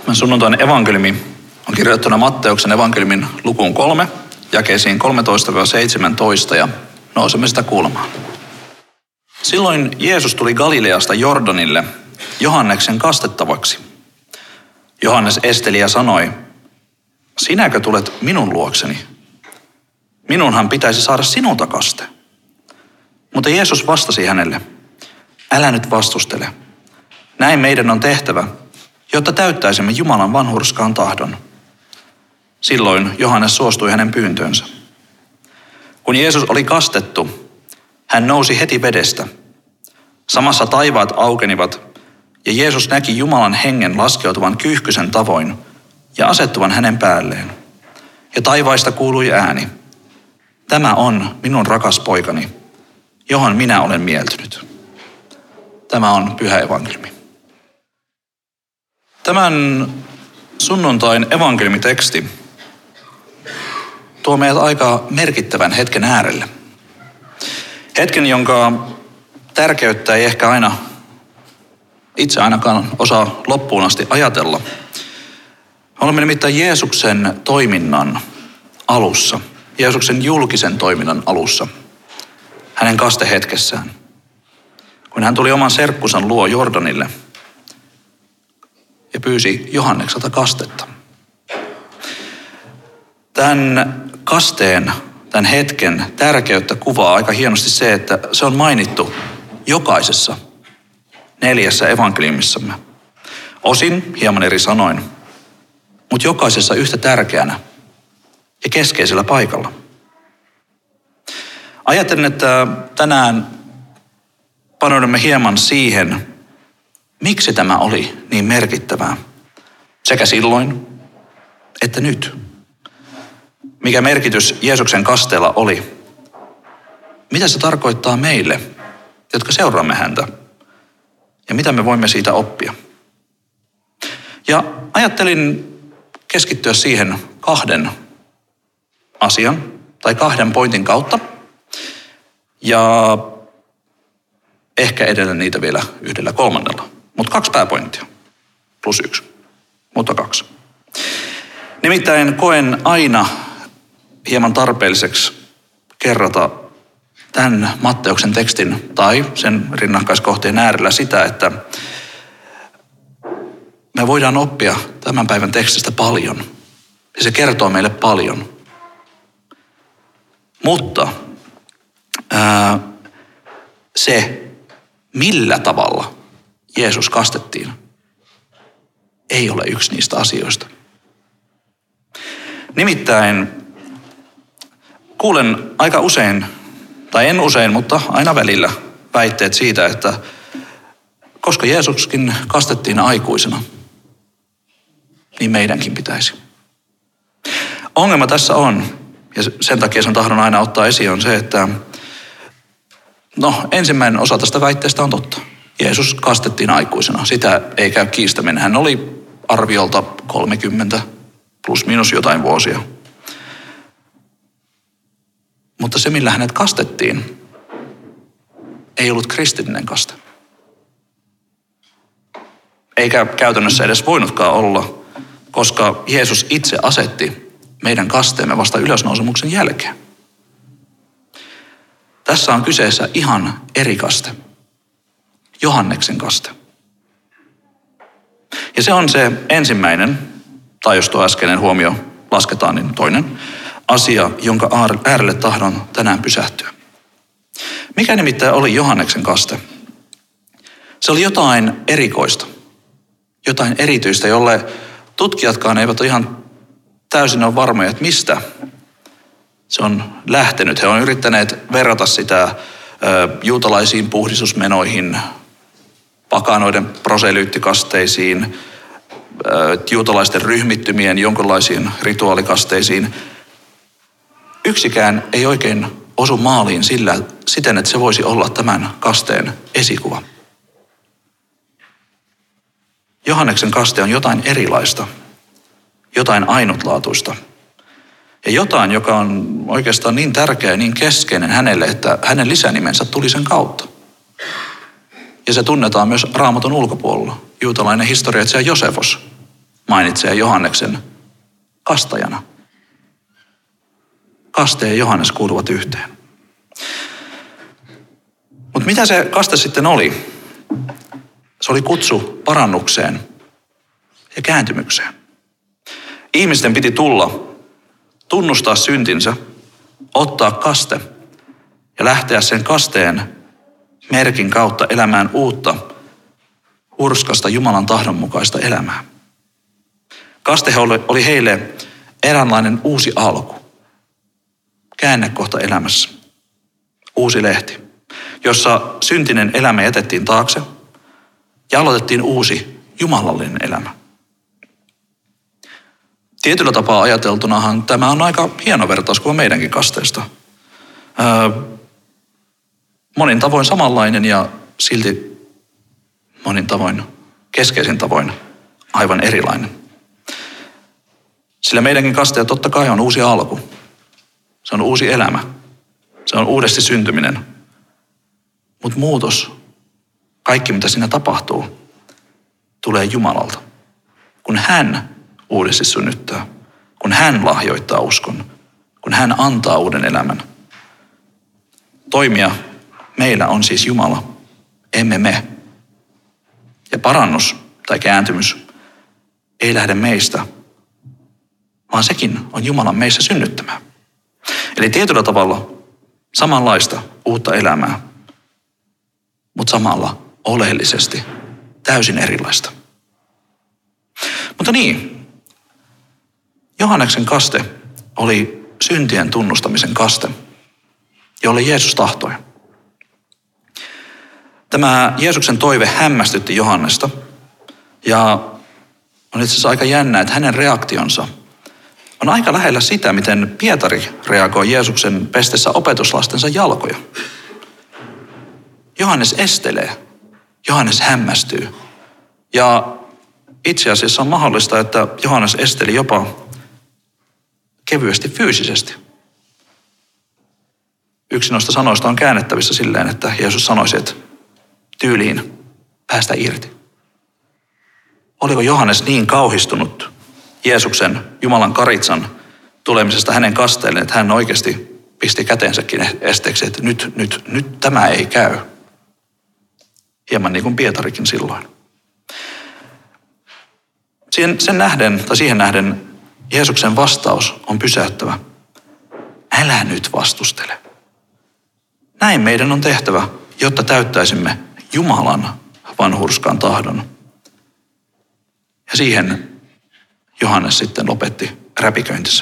Tämän sunnuntain evankeliumi on kirjoittuna Matteuksen evankeliumin lukuun 3, jakeisiin 13-17 ja nousemme sitä kuulemaan. Silloin Jeesus tuli Galileasta Jordanille Johanneksen kastettavaksi. Johannes esteli ja sanoi, sinäkö tulet minun luokseni? Minunhan pitäisi saada sinulta kaste. Mutta Jeesus vastasi hänelle, älä nyt vastustele. Näin meidän on tehtävä, jotta täyttäisimme Jumalan vanhurskaan tahdon. Silloin Johannes suostui hänen pyyntöönsä. Kun Jeesus oli kastettu, hän nousi heti vedestä. Samassa taivaat aukenivat, ja Jeesus näki Jumalan hengen laskeutuvan kyyhkysen tavoin ja asettuvan hänen päälleen. Ja taivaista kuului ääni, tämä on minun rakas poikani, johon minä olen mieltynyt. Tämä on pyhä evankeliumi. Tämän sunnuntain evankeliumiteksti tuo meidät aika merkittävän hetken äärelle. Hetken, jonka tärkeyttä ei ehkä aina itse ainakaan osaa loppuun asti ajatella. Olemme nimittäin Jeesuksen toiminnan alussa, Jeesuksen julkisen toiminnan alussa, hänen kastehetkessään. Kun hän tuli oman serkkunsa luo Jordanille ja pyysi Johannekselta kastetta. Tämän kasteen, tämän hetken tärkeyttä kuvaa aika hienosti se, että se on mainittu jokaisessa 4 evankeliumissamme. Osin hieman eri sanoin, mutta jokaisessa yhtä tärkeänä ja keskeisellä paikalla. Ajattelen, että tänään paneudumme hieman siihen, miksi tämä oli niin merkittävää sekä silloin että nyt. Mikä merkitys Jeesuksen kasteella oli? Mitä se tarkoittaa meille, jotka seuraamme häntä? Ja mitä me voimme siitä oppia? Ja ajattelin keskittyä siihen 2 asian tai 2 pointin kautta. Ja ehkä edelleen niitä vielä 1 3. Mutta 2 pääpointtia. Plus 1. Mutta 2. Nimittäin koen aina hieman tarpeelliseksi kerrata tämän Matteuksen tekstin tai sen rinnakkaiskohteen äärellä sitä, että me voidaan oppia tämän päivän tekstistä paljon. Ja se kertoo meille paljon. Mutta se, millä tavalla Jeesus kastettiin, ei ole yksi niistä asioista. Nimittäin kuulen aika usein, tai en usein, mutta aina välillä väitteet siitä, että koska Jeesuskin kastettiin aikuisena, niin meidänkin pitäisi. Ongelma tässä on, ja sen takia sen tahdon aina ottaa esiin, on se, että ensimmäinen osa tästä väitteestä on totta. Jeesus kastettiin aikuisena. Sitä ei käy kiistäminen. Hän oli arviolta 30 plus minus jotain vuosia. Mutta se, millä hänet kastettiin, ei ollut kristillinen kaste. Eikä käytännössä edes voinutkaan olla, koska Jeesus itse asetti meidän kasteemme vasta ylösnousemuksen jälkeen. Tässä on kyseessä ihan eri kaste. Johanneksen kaste. Ja se on se ensimmäinen, tai jos tuo äskeinen huomio lasketaan, niin toinen asia, jonka äärelle tahdon tänään pysähtyä. Mikä nimittäin oli Johanneksen kaste? Se oli jotain erikoista, jotain erityistä, jolle tutkijatkaan eivät ole ihan täysin ole varmoja, että mistä se on lähtenyt. He on yrittäneet verrata sitä juutalaisiin puhdistusmenoihin, pakanoiden proselyyttikasteisiin, juutalaisten ryhmittymien jonkinlaisiin rituaalikasteisiin. Yksikään ei oikein osu maaliin siten, että se voisi olla tämän kasteen esikuva. Johanneksen kaste on jotain erilaista, jotain ainutlaatuista ja jotain, joka on oikeastaan niin tärkeä ja niin keskeinen hänelle, että hänen lisänimensä tuli sen kautta. Ja se tunnetaan myös Raamatun ulkopuolella. Juutalainen historiatsija Josefos mainitsee Johanneksen kastajana. Kaste ja Johannes kuuluvat yhteen. Mutta mitä se kaste sitten oli? Se oli kutsu parannukseen ja kääntymykseen. Ihmisten piti tulla, tunnustaa syntinsä, ottaa kaste ja lähteä sen kasteen merkin kautta elämään uutta, hurskasta Jumalan tahdonmukaista elämää. Kaste oli heille eräänlainen uusi alku, käännekohta elämässä, uusi lehti, jossa syntinen elämä jätettiin taakse ja aloitettiin uusi jumalallinen elämä. Tietyllä tapaa ajateltunahan tämä on aika hieno vertauskuva meidänkin kasteesta. Monin tavoin samanlainen ja silti monin tavoin, keskeisin tavoin aivan erilainen. Sillä meidänkin kaste totta kai on uusi alku. Se on uusi elämä. Se on uudesti syntyminen. Mutta muutos, kaikki mitä siinä tapahtuu, tulee Jumalalta. Kun hän uudesti synnyttää, kun hän lahjoittaa uskon, kun hän antaa uuden elämän. Toimia meillä on siis Jumala, emme me. Ja parannus tai kääntymys ei lähde meistä, vaan sekin on Jumalan meissä synnyttämää. Eli tietyllä tavalla samanlaista uutta elämää, mutta samalla oleellisesti täysin erilaista. Mutta niin, Johanneksen kaste oli syntien tunnustamisen kaste, jolle Jeesus tahtoi. Tämä Jeesuksen toive hämmästytti Johannesta ja on itse asiassa aika jännä, että hänen reaktionsa on aika lähellä sitä, miten Pietari reagoi Jeesuksen pestessä opetuslastensa jalkoja. Johannes estelee, Johannes hämmästyy ja itse asiassa on mahdollista, että Johannes esteli jopa kevyesti fyysisesti. Yksi noista sanoista on käännettävissä silleen, että Jeesus sanoisi, että tyyliin päästä irti. Oliko Johannes niin kauhistunut Jeesuksen Jumalan karitsan tulemisesta hänen kasteelleen, että hän oikeasti pisti käteensäkin esteeksi, että nyt tämä ei käy. Hieman niin kuin Pietarikin silloin. Siihen nähden Jeesuksen vastaus on pysäyttävä. Älä nyt vastustele. Näin meidän on tehtävä, jotta täyttäisimme Jumalan vanhurskaan tahdon. Ja siihen Johannes sitten lopetti räpiköintinsä.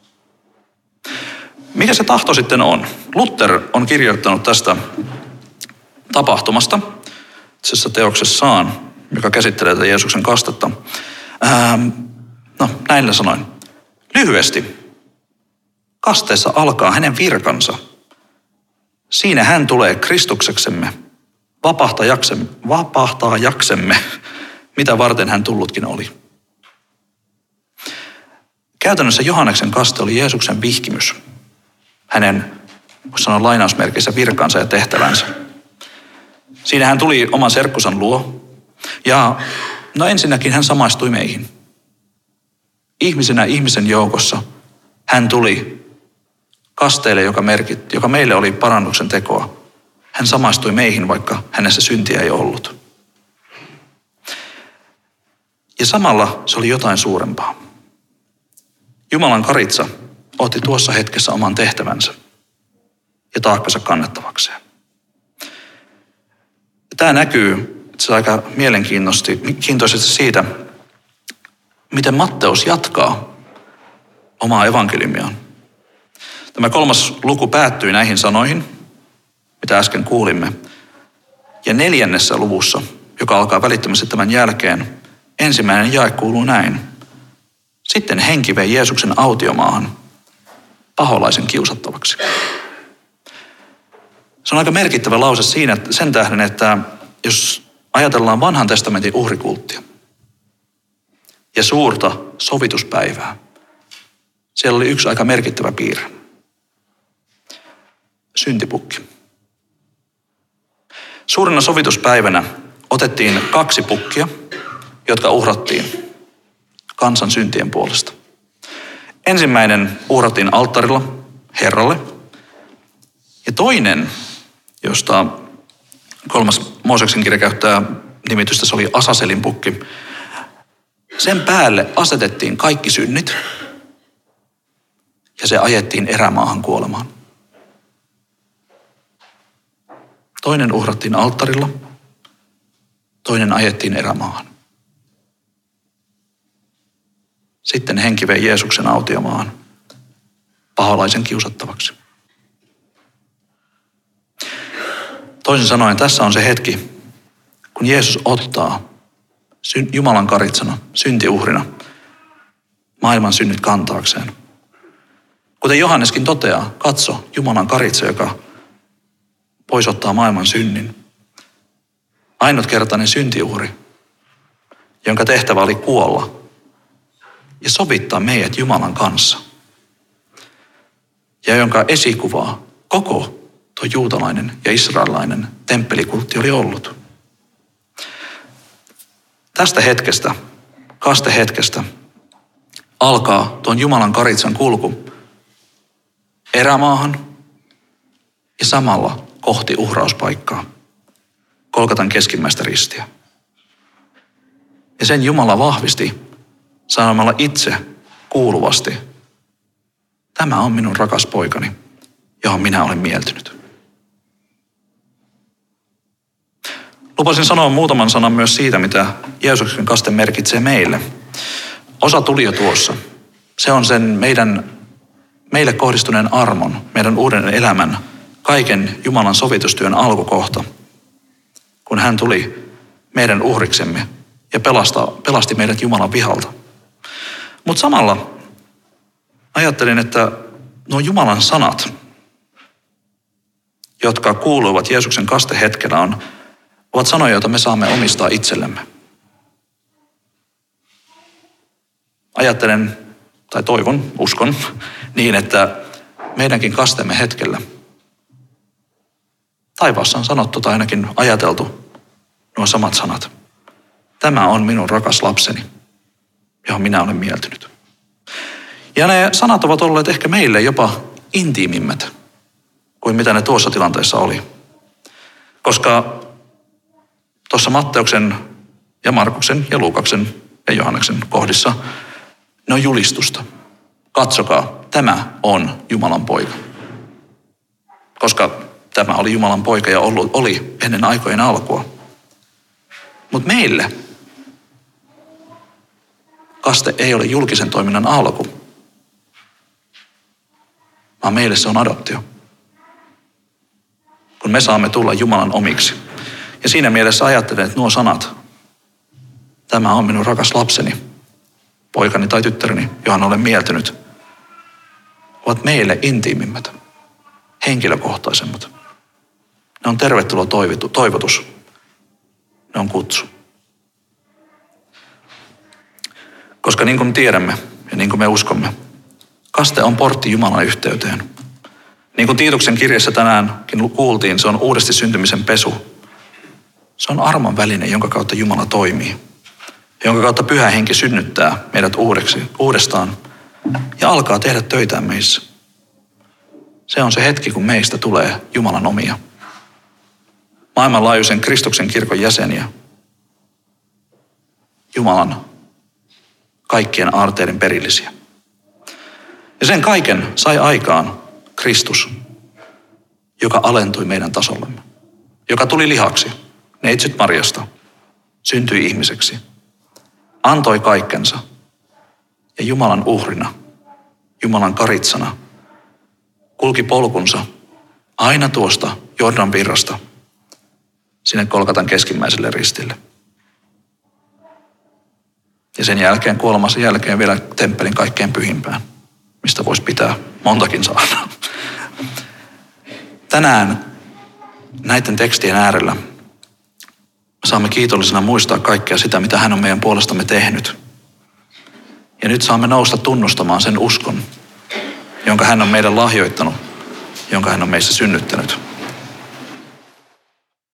Mikä se tahto sitten on? Luther on kirjoittanut tästä tapahtumasta, itse asiassa teoksessaan, joka käsittelee tätä Jeesuksen kastetta. Näillä sanoin. Lyhyesti. Kasteessa alkaa hänen virkansa. Siinä hän tulee Kristukseksemme, vapahtajaksemme, mitä varten hän tullutkin oli. Käytännössä Johanneksen kaste oli Jeesuksen vihkimys. Hänen, voisi sanoa lainausmerkeissä, virkansa ja tehtävänsä. Siinä hän tuli oman serkkunsa luo. Ja ensinnäkin hän samaistui meihin. Ihmisenä ihmisen joukossa hän tuli kasteelle, joka meille oli parannuksen tekoa. Hän samaistui meihin, vaikka hänessä syntiä ei ollut. Ja samalla se oli jotain suurempaa. Jumalan karitsa otti tuossa hetkessä oman tehtävänsä ja taakkansa kannettavakseen. Tämä näkyy aika mielenkiintoisesti siitä, miten Matteus jatkaa omaa evankeliumiaan. Tämä 3. luku päättyy näihin sanoihin, mitä äsken kuulimme. Ja 4. luvussa, joka alkaa välittömästi tämän jälkeen, ensimmäinen jae kuuluu näin. Sitten henki vei Jeesuksen autiomaahan paholaisen kiusattavaksi. Se on aika merkittävä lause siinä sen tähden, että jos ajatellaan vanhan testamentin uhrikulttia ja suurta sovituspäivää, siellä oli yksi aika merkittävä piirre. Syntipukki. Suurena sovituspäivänä otettiin 2 pukkia, jotka uhrattiin kansan syntien puolesta. Ensimmäinen uhrattiin alttarilla Herralle. Ja toinen, josta 3. Mooseksen kirja käyttää nimitystä, se oli Asaselin pukki. Sen päälle asetettiin kaikki synnit ja se ajettiin erämaahan kuolemaan. Toinen uhrattiin alttarilla, toinen ajettiin erämaahan. Sitten henki vei Jeesuksen autiomaahan paholaisen kiusattavaksi. Toisin sanoen tässä on se hetki, kun Jeesus ottaa Jumalan karitsana, syntiuhrina, maailman synnit kantaakseen. Kuten Johanneskin toteaa, katso Jumalan karitsa, joka pois ottaa maailman synnin. Ainutkertainen syntiuhri, jonka tehtävä oli kuolla ja sovittaa meidät Jumalan kanssa. Ja jonka esikuvaa koko tuo juutalainen ja israelilainen temppelikultti oli ollut. Tästä hetkestä, kastehetkestä, alkaa tuon Jumalan karitsan kulku erämaahan ja samalla kohti uhrauspaikkaa, Golgatan keskimmäistä ristiä. Ja sen Jumala vahvisti sanomalla itse kuuluvasti, tämä on minun rakas poikani, johon minä olen mieltynyt. Lupasin sanoa muutaman sanan myös siitä, mitä Jeesuksen kaste merkitsee meille. Osa tuli jo tuossa. Se on sen meille kohdistuneen armon, meidän uuden elämän, kaiken Jumalan sovitustyön alkukohta, kun hän tuli meidän uhriksemme ja pelasti meidät Jumalan vihalta. Mutta samalla ajattelin, että nuo Jumalan sanat, jotka kuuluvat Jeesuksen kastehetkellä, ovat sanoja, joita me saamme omistaa itsellemme. Ajattelen, tai toivon, uskon, niin, että meidänkin kastemme hetkellä taivaassa on sanottu tai ainakin ajateltu nuo samat sanat. Tämä on minun rakas lapseni, johon minä olen mieltynyt. Ja ne sanat ovat olleet ehkä meille jopa intiimimmät kuin mitä ne tuossa tilanteessa oli. Koska tuossa Matteuksen ja Markuksen ja Luukaksen ja Johanneksen kohdissa ne on julistusta. Katsokaa, tämä on Jumalan poika. Koska tämä oli Jumalan poika ja oli ennen aikojen alkua. Mutta meille kaste ei ole julkisen toiminnan alku, vaan meille se on adoptio. Kun me saamme tulla Jumalan omiksi. Ja siinä mielessä ajattelen, että nuo sanat, tämä on minun rakas lapseni, poikani tai tyttäreni, johon olen mieltynyt, ovat meille intiimimmät, henkilökohtaisemmat. Ne on tervetuloa toivotus. Ne on kutsu. Koska niin kuin tiedämme ja niin kuin me uskomme, kaste on portti Jumalan yhteyteen. Niin kuin Tiituksen kirjassa tänäänkin kuultiin, se on uudesti syntymisen pesu. Se on armon väline, jonka kautta Jumala toimii. Jonka kautta Pyhä Henki synnyttää meidät uudestaan ja alkaa tehdä töitään meissä. Se on se hetki, kun meistä tulee Jumalan omia. Maailmanlaajuisen Kristuksen kirkon jäseniä. Jumalan kaikkien aarteiden perillisiä. Ja sen kaiken sai aikaan Kristus, joka alentui meidän tasollemme. Joka tuli lihaksi, neitsyt Marjasta, syntyi ihmiseksi, antoi kaikkensa ja Jumalan uhrina, Jumalan karitsana, kulki polkunsa aina tuosta Jordan virrasta sinne Golgatan keskimmäiselle ristille. Ja sen jälkeen, kuolemansa jälkeen vielä temppelin kaikkein pyhimpään, mistä voisi pitää montakin saarnaa. Tänään näiden tekstien äärellä saamme kiitollisena muistaa kaikkea sitä, mitä hän on meidän puolestamme tehnyt. Ja nyt saamme nousta tunnustamaan sen uskon, jonka hän on meidän lahjoittanut, jonka hän on meissä synnyttänyt.